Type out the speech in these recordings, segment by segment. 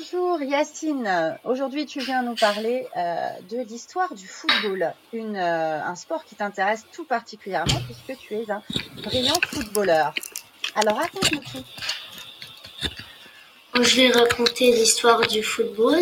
Bonjour Yacine, aujourd'hui tu viens nous parler de l'histoire du football, un sport qui t'intéresse tout particulièrement puisque tu es un brillant footballeur. Alors raconte-nous tout. Je vais raconter l'histoire du football.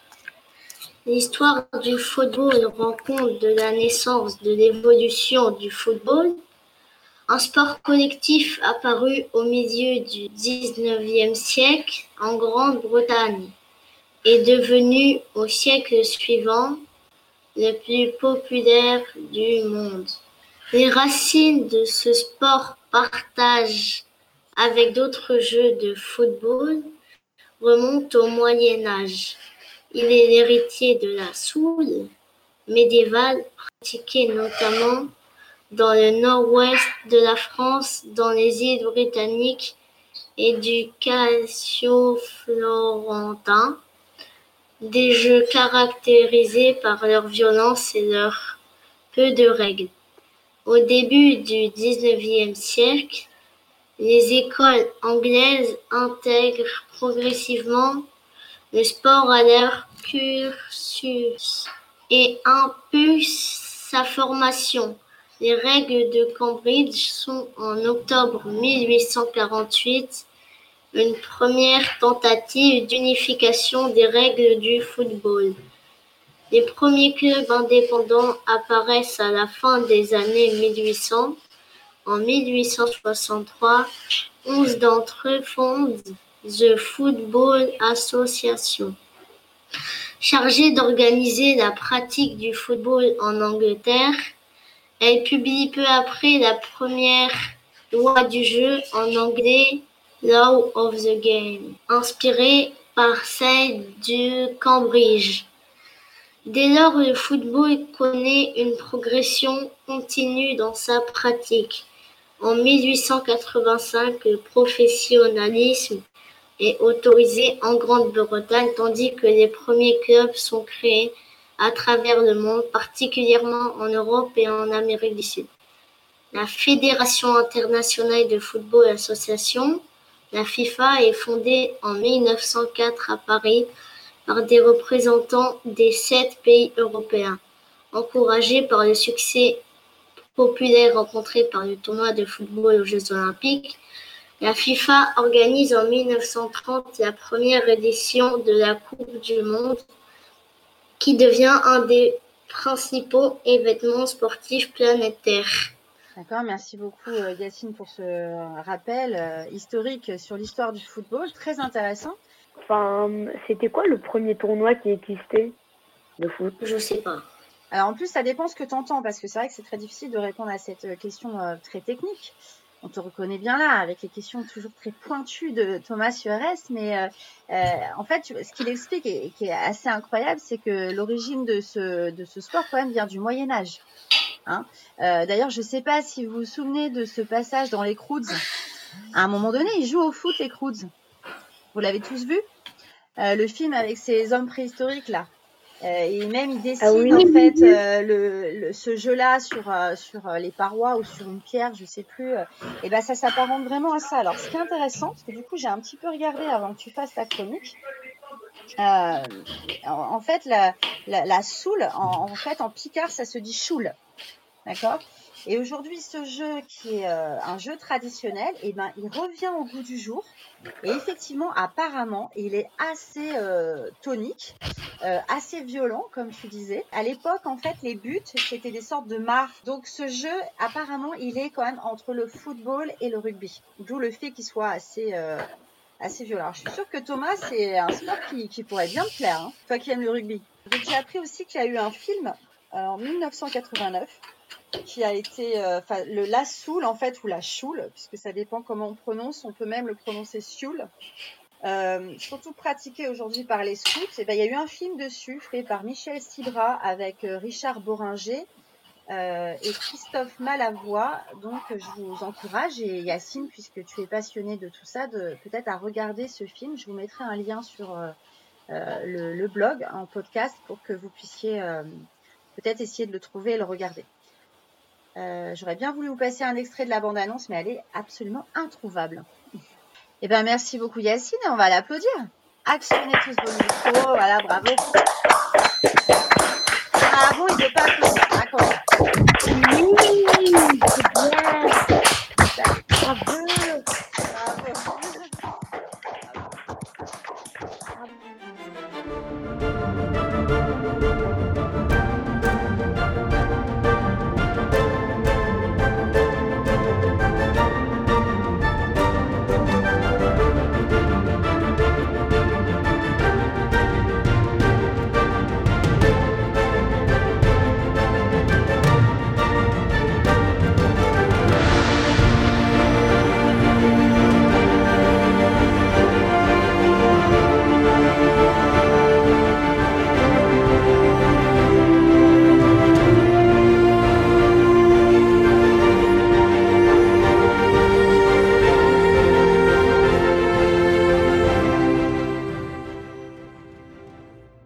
L'histoire du football rend compte de la naissance, de l'évolution du football, un sport collectif apparu au milieu du XIXe siècle en Grande-Bretagne et devenu au siècle suivant le plus populaire du monde. Les racines de ce sport partagent avec d'autres jeux de football remontent au Moyen Âge. Il est l'héritier de la soule médiévale pratiquée notamment dans le nord-ouest de la France, dans les îles britanniques et du calcio florentin, des jeux caractérisés par leur violence et leur peu de règles. Au début du XIXe siècle, les écoles anglaises intègrent progressivement le sport à leur cursus et impulsent sa formation. Les règles de Cambridge sont en octobre 1848 une première tentative d'unification des règles du football. Les premiers clubs indépendants apparaissent à la fin des années 1800. En 1863, 11 d'entre eux fondent The Football Association, chargée d'organiser la pratique du football en Angleterre. Elle publie peu après la première loi du jeu en anglais, Law of the Game, inspirée par celle de Cambridge. Dès lors, le football connaît une progression continue dans sa pratique. En 1885, le professionnalisme est autorisé en Grande-Bretagne, tandis que les premiers clubs sont créés à travers le monde, particulièrement en Europe et en Amérique du Sud. La Fédération internationale de football association, la FIFA, est fondée en 1904 à Paris par des représentants des 7 pays européens. Encouragés par le succès populaire rencontré par le tournoi de football aux Jeux Olympiques, la FIFA organise en 1930 la première édition de la Coupe du Monde, qui devient un des principaux événements sportifs planétaires. D'accord, merci beaucoup Yacine pour ce rappel historique sur l'histoire du football, très intéressant. Enfin, c'était quoi le premier tournoi qui existait de foot? Je sais pas. Alors en plus, ça dépend ce que tu entends, parce que c'est vrai que c'est très difficile de répondre à cette question très technique. On te reconnaît bien là, avec les questions toujours très pointues de Thomas Suarez, mais en fait, ce qu'il explique et qui est assez incroyable, c'est que l'origine de ce sport quand même vient du Moyen-Âge. Hein. D'ailleurs, je ne sais pas si vous vous souvenez de ce passage dans les Croods. À un moment donné, ils jouent au foot, les Croods. Vous l'avez tous vu, le film avec ces hommes préhistoriques là. Et même ils dessinent en fait ce jeu-là sur les parois ou sur une pierre, je sais plus. Et ben ça s'apparente vraiment à ça. Alors ce qui est intéressant, parce que du coup j'ai un petit peu regardé avant que tu fasses ta chronique. En fait la soule, en fait en picard ça se dit choule, d'accord. Et aujourd'hui, ce jeu qui est un jeu traditionnel, eh ben, il revient au goût du jour. Et effectivement, apparemment, il est assez tonique, assez violent, comme tu disais. À l'époque, en fait, les buts, c'était des sortes de mares. Donc, ce jeu, apparemment, il est quand même entre le football et le rugby. D'où le fait qu'il soit assez violent. Alors, je suis sûre que Thomas, c'est un sport qui pourrait bien te plaire, hein, toi qui aimes le rugby. Donc, j'ai appris aussi qu'il y a eu un film en 1989 qui a été la soule en fait, ou la choule, puisque ça dépend comment on prononce, on peut même le prononcer sioule, surtout pratiqué aujourd'hui par les scouts. Et ben, il y a eu un film dessus fait par Michel Sidra avec Richard Boringer et Christophe Malavoie. Donc je vous encourage, et Yacine, puisque tu es passionné de tout ça, peut-être à regarder ce film. Je vous mettrai un lien sur le blog en podcast pour que vous puissiez peut-être essayer de le trouver et le regarder. J'aurais bien voulu vous passer un extrait de la bande-annonce, mais elle est absolument introuvable. Eh ben, merci beaucoup Yacine, et on va l'applaudir. Actionnez tous vos micros. Voilà, bravo. Ah bon, il ne veut pas applaudir. D'accord. Oui, c'est bien.